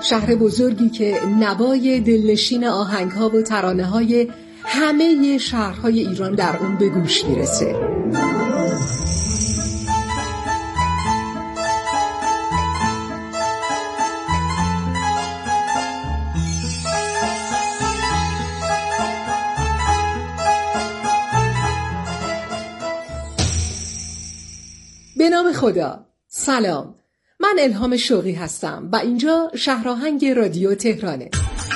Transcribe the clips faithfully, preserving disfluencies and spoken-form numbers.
شهر بزرگی که نوای دلنشین آهنگ‌ها و ترانه‌های همه شهرهای ایران در اون به گوش میرسه. به نام خدا. سلام، من الهام شوقی هستم و اینجا شهرآهنگ رادیو تهرانه.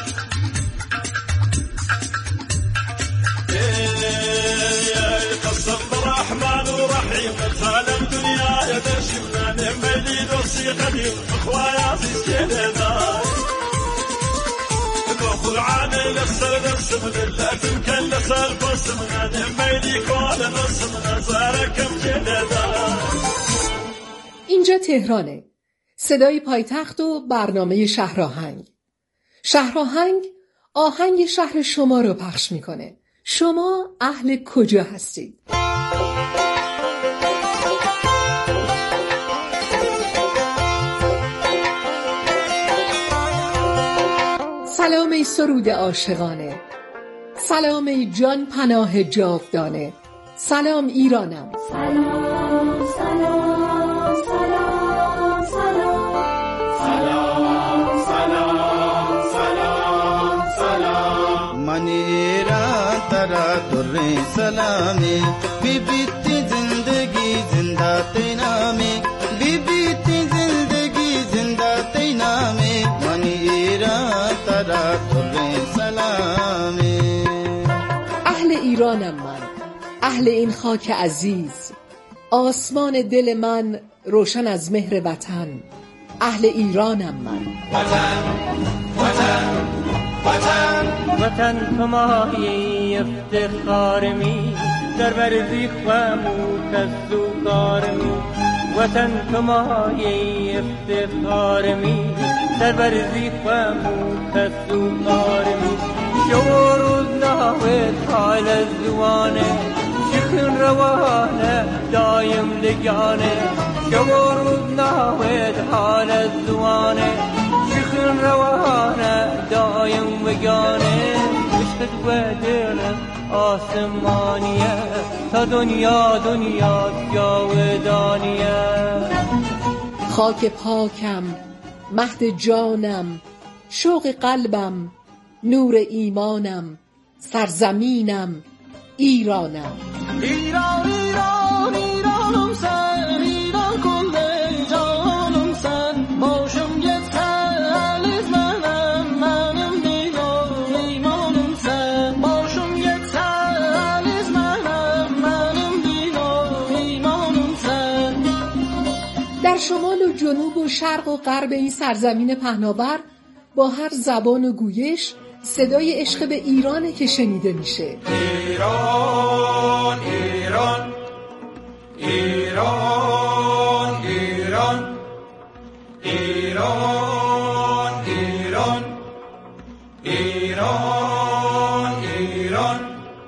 اینجا تهرانه، صدای پایتخت و برنامه شهرآهنگ. شهرآهنگ آهنگ شهر شما رو پخش میکنه. شما اهل کجا هستید؟ سلام ای سرود عاشقانه، سلام ای جان پناه جاودانه، سلام ایرانم. سلام سلام سلام سلام سلام سلام سلام من ایران ترا در سلامی بی بیتی زندگی زنده تینامی بی بیتی زندگی زنده تینامی من ایران ترا در سلامی. اهل ایرانم من، اهل این خاک عزیز، آسمان دل من روشن از مهر وطن. اهل ایرانم من. وطن وطن وطن وطن تو مایه افتخارمی در برزی خمو کسو کارمی وطن تو مایه افتخارمی در برزی خمو کسو کارمی شو روز نهوت حال الزوانه شخن روانه دایم لگانه شو روز نهوت حال الزوانه شخن روانه دایم وگانه عشقت و دلم آسمانیه تا دنیا دنیا جاودانیه. خاک پاکم، مهد جانم، شوق قلبم، نور ایمانم، سرزمینم ایرانم. ایران ایران ایرانم سن ایران کل جانم سن باشم یه تلیز منم منم دیران ایمانم سن باشم یه تلیز منم منم دیران ایمانم سن. در شمال و جنوب و شرق و غرب این سرزمین پهناور با هر زبان و گویش صدای عشق به ایرانه که شنیده میشه. ایران ایران ایران ایران ایران ایران ایران ایران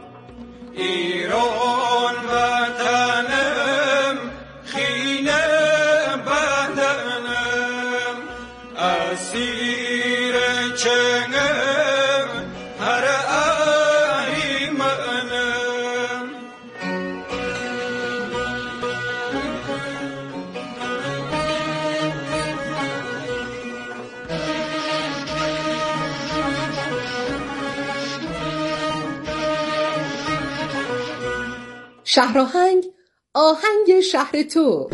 ایران وطنم خینه بدنم اسیر چنگم هر ایمانم. شهرآهنگ آهنگ شهر تو.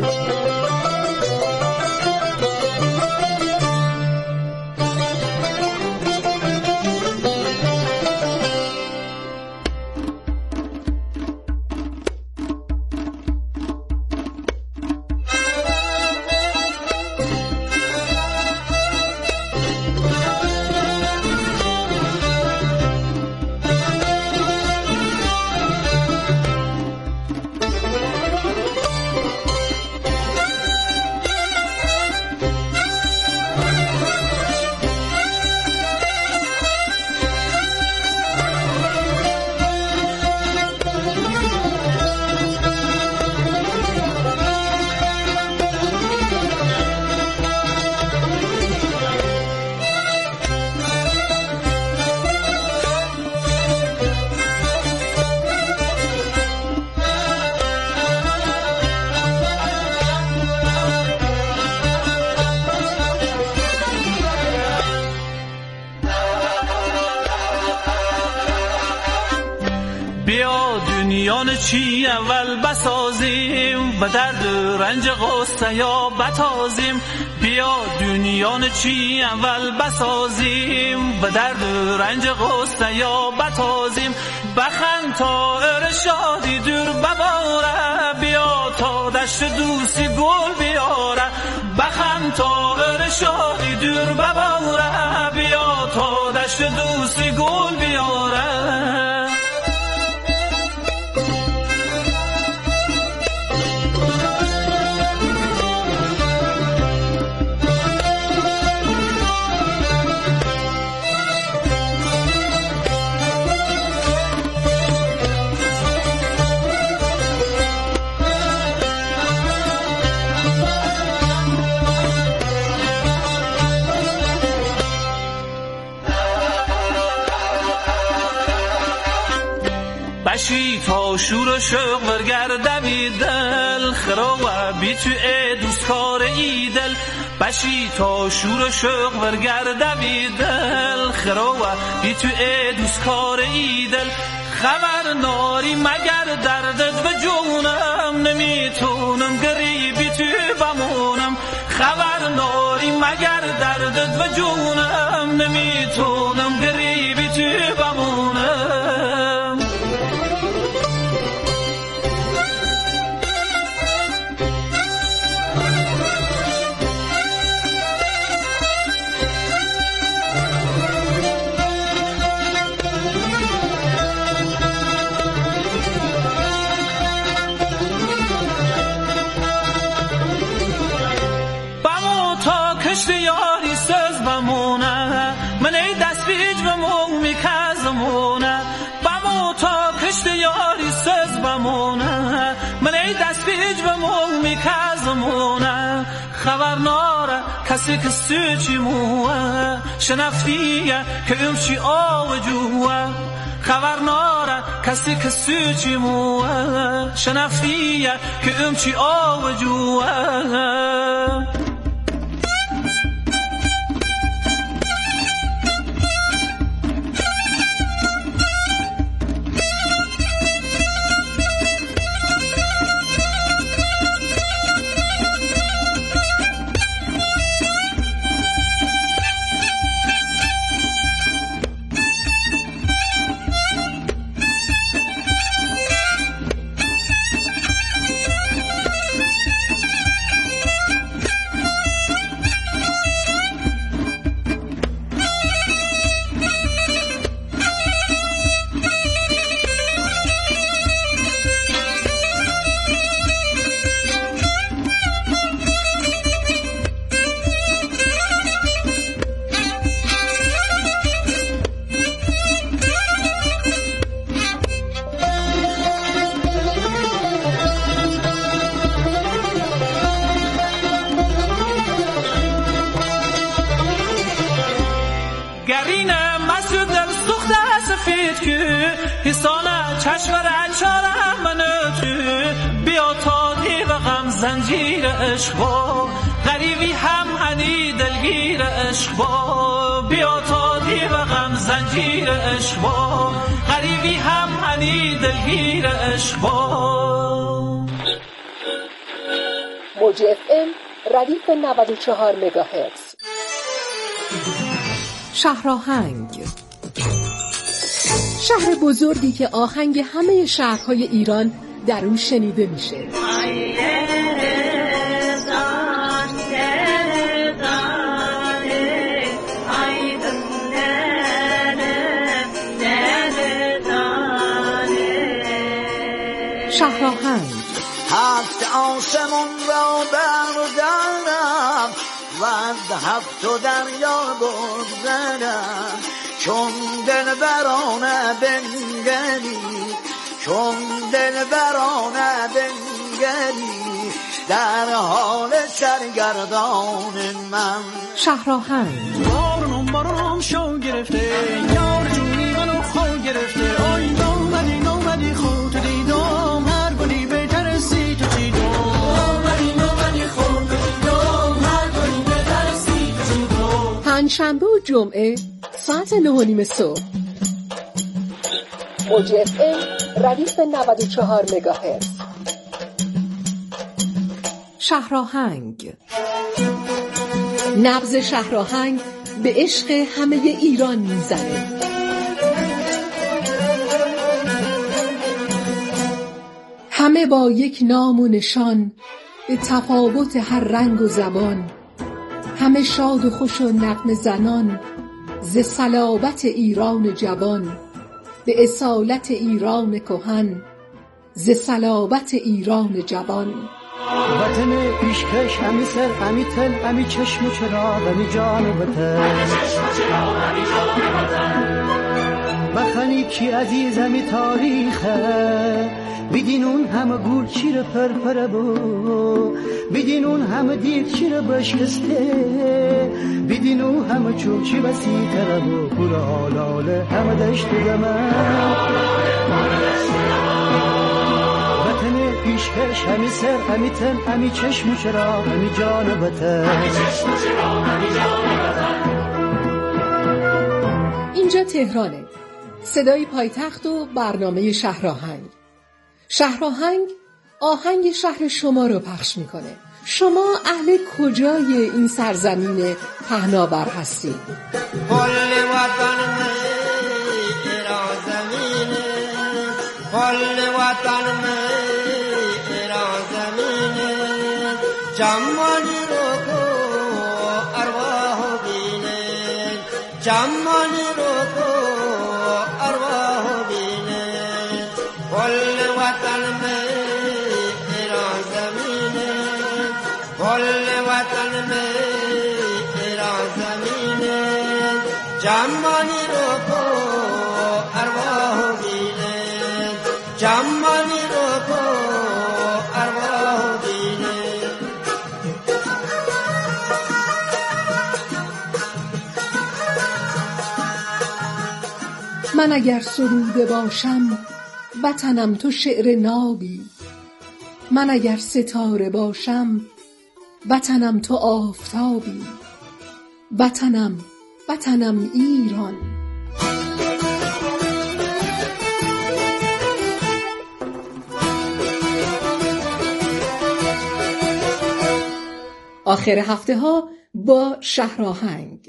دنیان چی اول بسازیم و درد رنج غصه یا بتازیم. بیا دنیان چی اول بسازیم و درد رنج غصه یا بتازیم. بخند تا ارشادی دور بباره، بیا تا دشت دوستی گل بیاره. بخند تا ارشادی دور بباره، بیا تا دشت دوستی گل بیاره. بشی تا شور و شوق برگردمی دل، خرا و بی تو ای دوست کار ایدل. بشی تا شور و شوق برگردمی دل، خرا و بی تو ای دوست کار ایدل. خبر ناری مگر دردت به جونم، نمیتونم گریبی تو بمونم. خبر ناری مگر دردت به جونم، نمیتونم گریبی تو بمونم. یاری سز بمونه من ای دست بیج بمومی کزمونه. بمو تا کشت یاری سز بمونه من ای دست بیج بمومی کزمونه. خبر ناره کسی که سوچی موه، شنفتیه که امشی آو جوه. خبر ناره کسی که سوچی موه، شنفتیه که امشی آو جوه. زنجیر عشق با غریبی هم هنی دلگیر عشق با. بیا تا دی و غم زنجیر عشق با غریبی هم هنی دلگیر عشق با. موج اف ام ردیف نود و چهار مگاهرتز. شهرآهنگ، شهر بزرگی که آهنگ همه شهرهای ایران در اون شنیده میشه. شهرآهنگ. هفت آسمون را بردارم و از هفت و دریا بگذرم، چون دل برانه بنگری، چون دل برانه بنگری در حال سرگردان من. شهرآهنگ. بارونم بارونم شو گرفته، یار جونی منو خو گرفته. آی نامدی نامدی خود دیدم، هر گلی بهتر سی تو چیدم. نامدی نامدی خود دیدم، هر گلی بهتر سی تو چیدم. پنجشنبه و جمعه ساعت نه و نیم صبح. موج اف ام ردیف نود و چهار مگاهرتز. شهرآهنگ، نبض شهرآهنگ به عشق همه ایران میزنه. همه با یک نام و نشان، به تفاوت هر رنگ و زبان، همه شاد و خوش و نغمه زنان، ز صلابت ایران جوان، به اصالت ایران کهن، ز صلابت ایران جوان. وطن پیشکش همی سر همی تل همی چشم و چراغ همی جان وطن، وطنی کی عزیز همی تاریخه، بدین اون همه گول چیره پرپره بو، بدین اون همه دید چیره بشکسته، بدین اون همه چوب چی بسی تره بو، پور آلاله همه دشت زمان. وطن پیشکش همی سر همی تن همی چشم و چراغ همی جان وطن. اینجا تهرانه، صدای پایتخت و برنامه شهرآهنگ. شهرآهنگ آهنگ شهر شما رو پخش میکنه. شما اهل کجای این سرزمین پهناور هستید؟ کل وطن میں تیرا زمین ہے، کل وطن میں تیرا زمین ہے، چمنی رو کو ارواح بینے، چمنی رو کو ارواح بینے، کل وطن میں تیرا زمین ہے، کل وطن میں تیرا زمین ہے، چمنی رو کو ارواح بینے، چمنی رو کو ارواح بینے. من اگر سروده باشم وطنم تو شعر نابی، من اگر ستاره باشم وطنم تو آفتابی، وطنم وطنم ایران. آخر هفته ها با شهرآهنگ.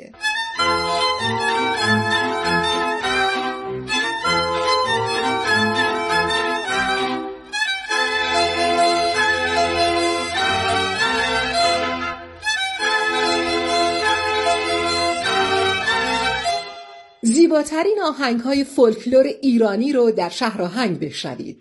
زیباترین آهنگ‌های فولکلور ایرانی رو در شهرآهنگ بشنوید.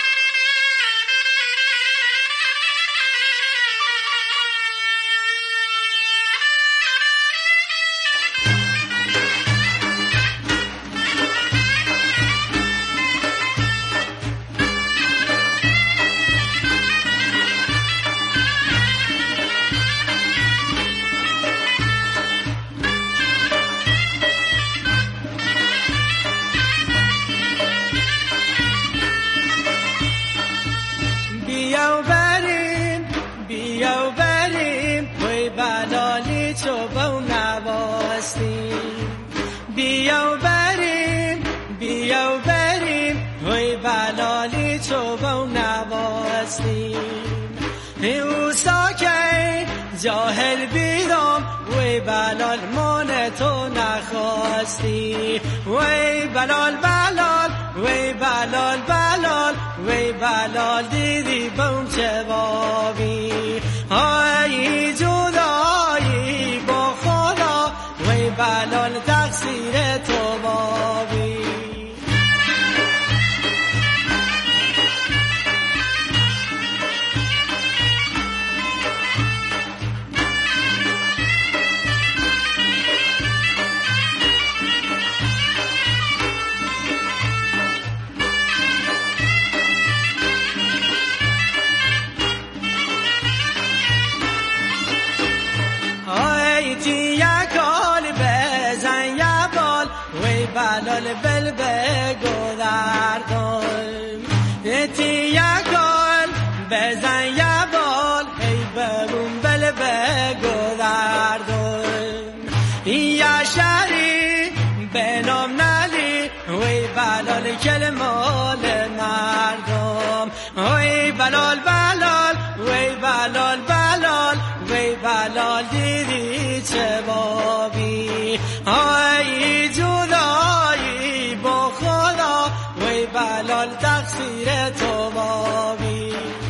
بیاو بریم بیاو بریم وی بلالی تو با نوازیم او ساکن جاهل بیدم وی بلال من تو نخواستی وی بلال بلال وی بلال بلال وی بلال دیدی بم جوابی های جدایی با خدا وی بلال تقصیر تو بابی بلال بل بگو دردم تی یکال بزن یا بال ای ببون بل بگو دردم یا شری به نام نلی وی بلال هیکل مال مردم. وی بلال بلال وی بلال بلال وی بلال دیدی چه بابی، ای جدایی با خدا وی بلال تقصیر تو بابی.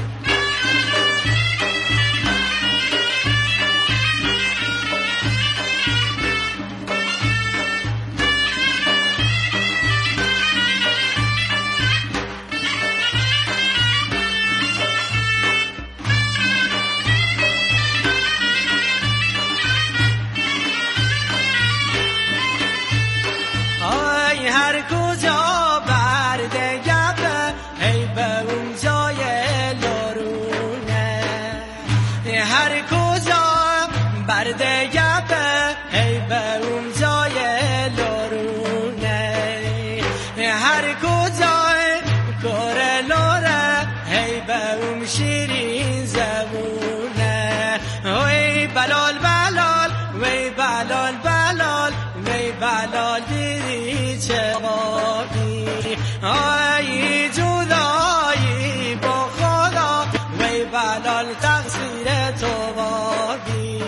هر کجا برده گبه ای به اون جای لرونه، هر کجا برده گبه ای به اون جای لرونه، هر کجا کره لره ای به اون شیرین زبونه. وی بلال بلال وی بلال بلال وی بلال دیدی چه بابی، ای جدایی با خدا وی بلال تقصیر تو بابی.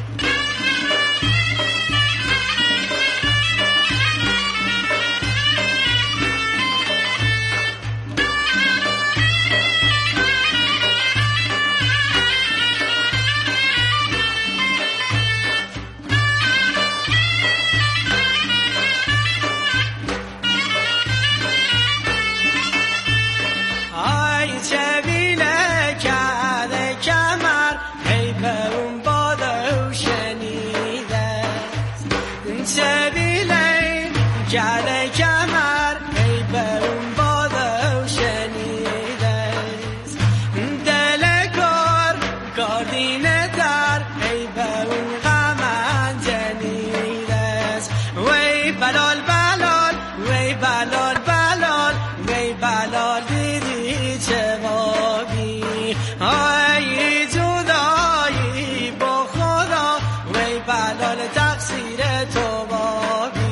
جعل کمر ای به اون باده و شنیده، دل کار کاردینه در ای به اون غمن جنیده. وی بلال بلال وی بلال بلال وی بلال دیدی چه بابی، ای جدایی با خدا وی بلال تقصیر تو بابی.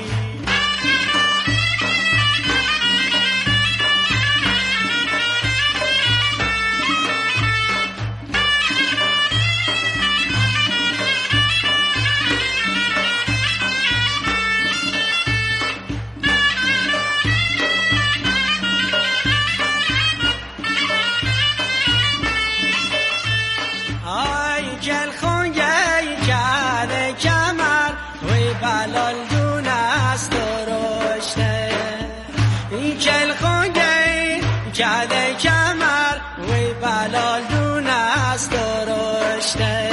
گل خونگی کرده کمر وی بلال دون است درشته، گل خونگی کرده کمر وی بلال دون است درشته،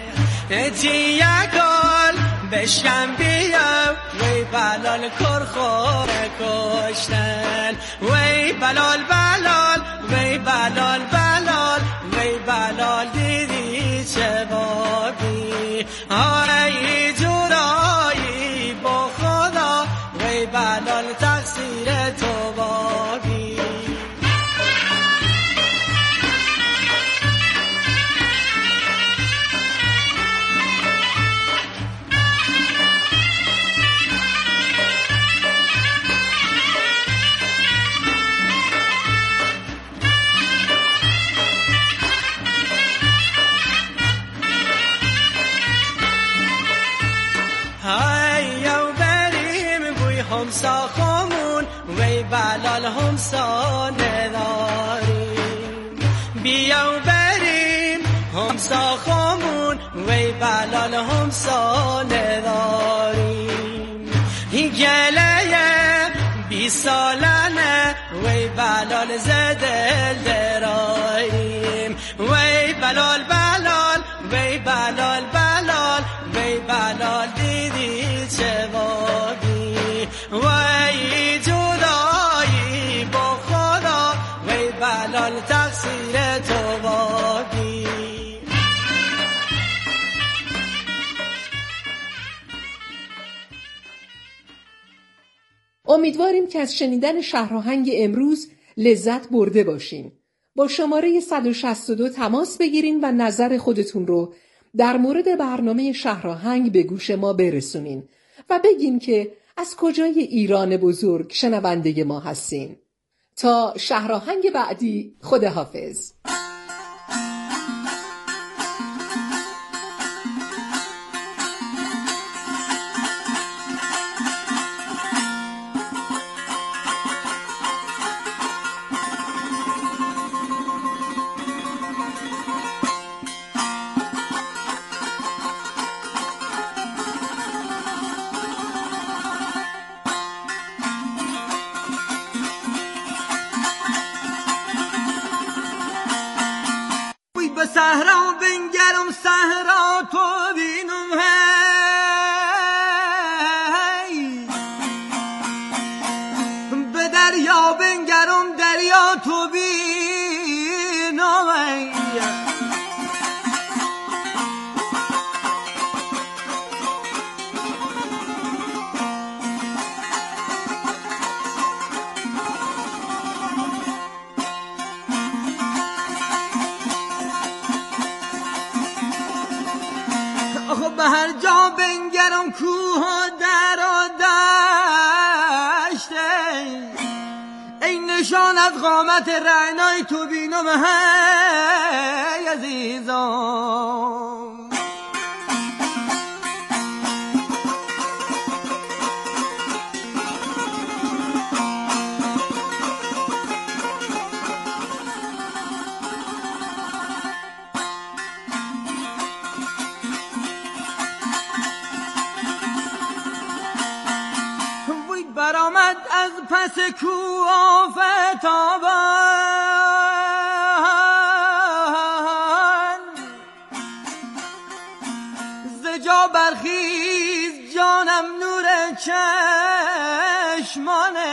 تیکال بشکم بیا وی بلال کرخوره کشتن. وی بلال بلال وی بلال بلال وی بلال دیدی چه بابی، ای جدایی با خدا وی بلال تقصیر تو بابی. هیو بریم بوی همسا خمون وی بلال همسا نداریم، بیاو بریم همسا خمون وی بلال همسا نداریم. این گله بی سالانه وی بلال زدل دراریم. وی بلال بلال وی بلال بلال وی بلال دیدی چه بابی، وی جدایی با خدا وی بلال تقصیر تو بابی. امیدواریم که از شنیدن شهرآهنگ امروز لذت برده باشین. با شماره صد و شصت و دو تماس بگیرین و نظر خودتون رو در مورد برنامه شهرآهنگ به گوش ما برسونین و بگین که از کجای ایران بزرگ شنونده ما هستین؟ تا شهرآهنگ بعدی، خداحافظ. به صحرا بنگرم صحرا تو بینم هی، به دریا بنگرم دریا تو بینم هی. به هر جا بنگرم کوه و در و دشت، ای نشان از قامت رعنای تو بینم هی عزیزم. برآمد از پس کوه آفتابان، ز جا برخیز جانم نور چشمانه.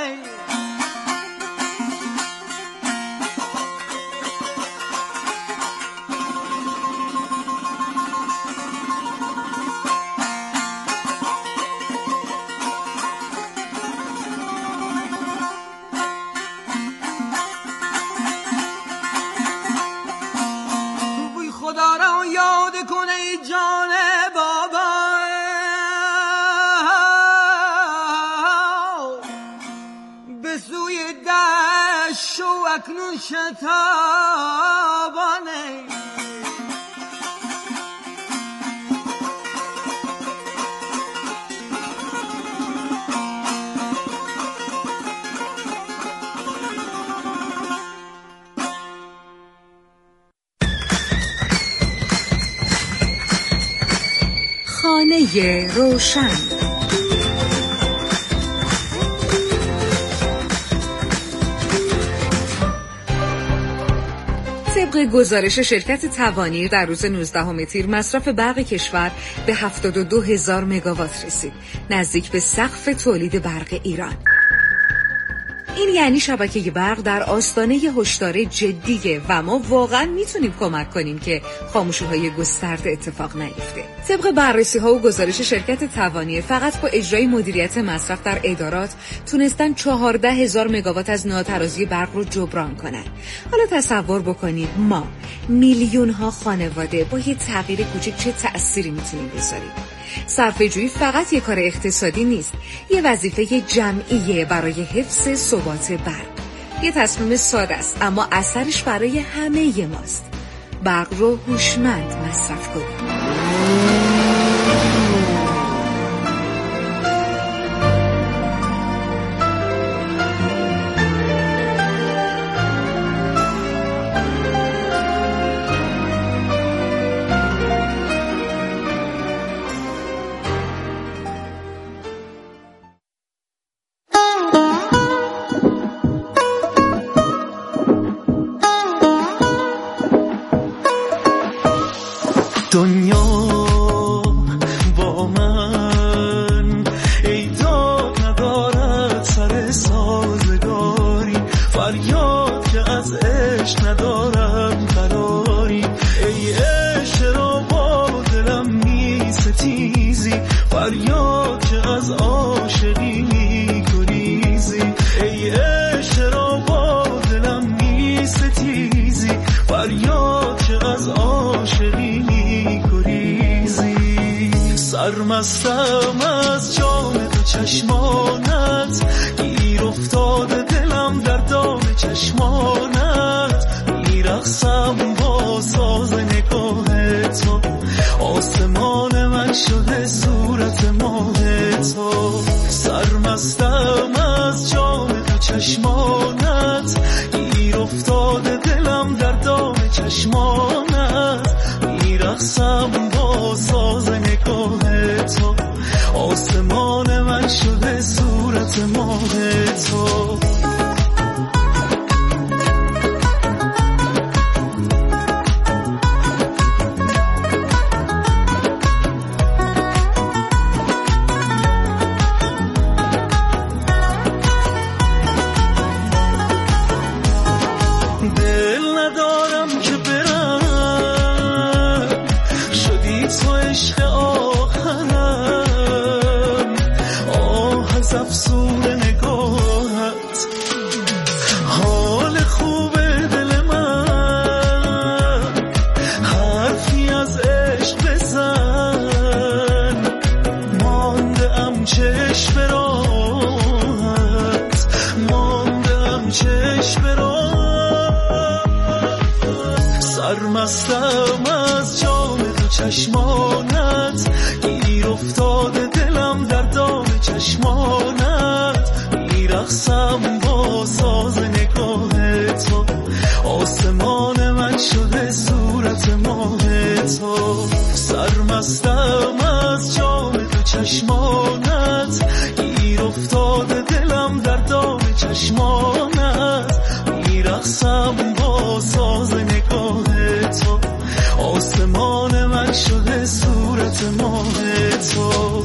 اکنون شتابانه. خانه روشن. طبق گزارش شرکت توانیر در روز نوزدهم تیر مصرف برق کشور به هفتاد و دو هزار مگاوات رسید، نزدیک به سقف تولید برق ایران. این یعنی شبکه برق در آستانه هشدار جدیه و ما واقعا میتونیم کمک کنیم که خاموشی‌های گسترده اتفاق نیفته. طبق بررسی‌ها و گزارش شرکت توانیر، فقط با اجرای مدیریت مصرف در ادارات تونستن چهارده هزار مگاوات از ناترازی برق رو جبران کنن. حالا تصور بکنید ما میلیون‌ها خانواده با یه تغییر کوچیک چه تأثیری میتونیم بذاریم. صرفه‌جویی فقط یک کار اقتصادی نیست، یه وظیفه جمعیه برای حفظ ثبات برق. یه تصمیم ساده است اما اثرش برای همه ماست. برق رو هوشمند مصرف کنیم. دنیا با من ای داد ندارد سر سازگاری، فریاد که از عشق ندارم قراری. ای عشق را با دلم می ستیزی، فریاد که از عاشقی می گریزی. ای عشق را با دلم می ستیزی، فریاد که از عاشقی می گریزی. سرمستم از جام تو چشمانت، گیر افتاده دلم در دام چشمانت، میرقصم با ساز نگاه تو، آسمان من شده صورت ماه تو، سرمستم از جام دو چشمانت، گیر افتاده دلم در دام چشمانت، میرقصم با ساز نگاه تو، آسمان من شده صورت ماه تو. سرمستم از جام دو چشمانت، گیر افتاده دلم در دام چشمانت، میرقصم با ساز نگاه تو، آسمان من شده صورت ماه تو، سرمستم از جام دو چشمانت، گیر افتاده دلم در دام چشمانت، میرقصم با ساز نگاه تو، آسمان من شده صورت ماه تو.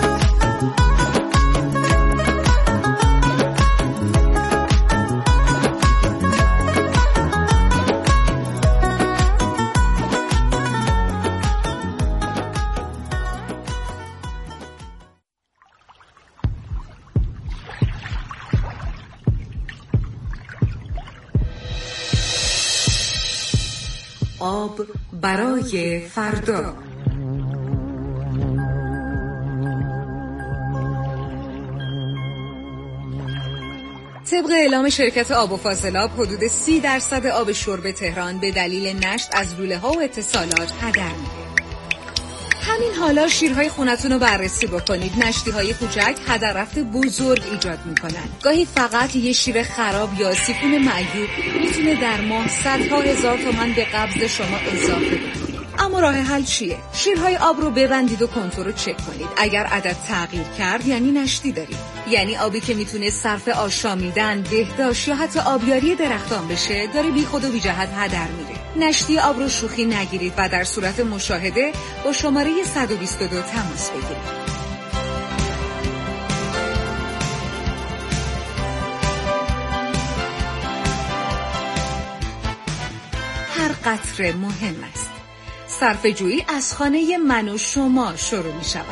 آب برای فردا. طبق اعلام شرکت آب و فاضلاب حدود سی درصد آب شرب تهران به دلیل نشت از لوله ها و اتصالات هدر میره. همین حالا شیرهای خونتون رو بررسی بکنید. نشتی های کوچک هدر رفت بزرگ ایجاد میکنن. گاهی فقط یه شیر خراب یا سیفون معیوب میتونه در ماه صدها هزار تومان به قبض شما اضافه بکنه. اما راه حل چیه؟ شیرهای آب رو ببندید و کنتور رو چک کنید. اگر عدد تغییر کرد یعنی نشتی دارید. یعنی آبی که میتونه صرف آشامیدن، بهداشت یا حتی آبیاری درختان بشه داره بی خود و بی جهت هدر میره. نشتی آب رو شوخی نگیرید و در صورت مشاهده با شماره صد و بیست و دو تماس بگیرید. هر قطره مهم است. صرفه جویی از خانه من و شما شروع می شود.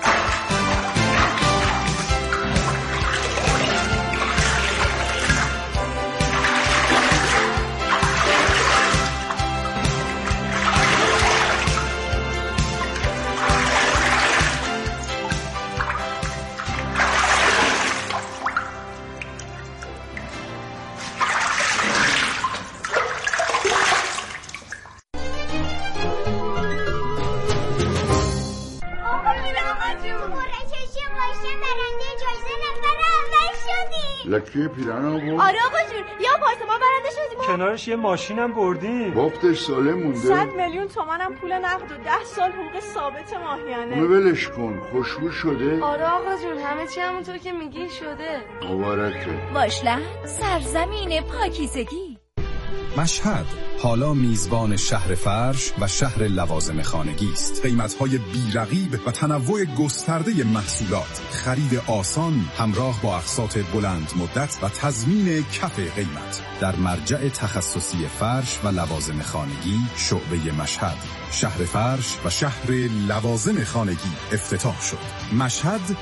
لکه پیرن بود؟ آره آقا جون، یا آپارتمان برنده شدیم کنارش یه ماشینم بردیم. باختش سالم مونده. صد میلیون تومنم پول نقد و ده سال حقوق ثابت ماهیانه. اونو ولش کن، خوشبو شده؟ آره آقا جون، همه چی همونطور که میگی شده. مبارکه. واشلند، سرزمین پاکیزگی. مشهد حالا میزبان شهر فرش و شهر لوازم خانگی است. قیمت‌های بی‌رقیب و تنوع گسترده محصولات، خرید آسان همراه با اقساط بلند مدت و تضمین کف قیمت در مرجع تخصصی فرش و لوازم خانگی شعبه مشهد. شهر فرش و شهر لوازم خانگی افتتاح شد. مشهد